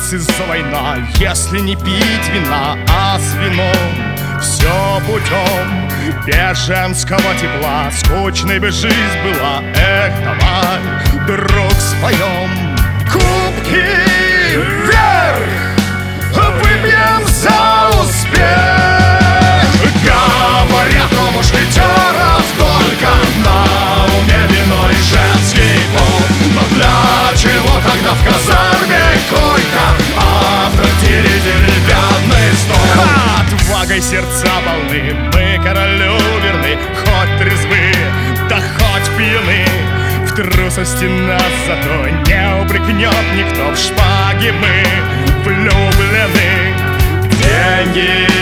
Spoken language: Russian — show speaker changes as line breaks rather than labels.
конец из-за война. Если не пить вина, а с вином все путем беженского тепла. Скучной бы жизнь была, эх, давай, друг, споем. Кубки вверх, выпьем за успех. Говорят, у мушкетеров только на уме вино и женский пол. Но для чего тогда в казарме койка, а в трактире деревянный стол? Отвагой сердца полны, мы королю верны, хоть трезвы, да хоть пьяны. В трусости нас зато не упрекнет никто, в шпаге мы влюблены. Деньги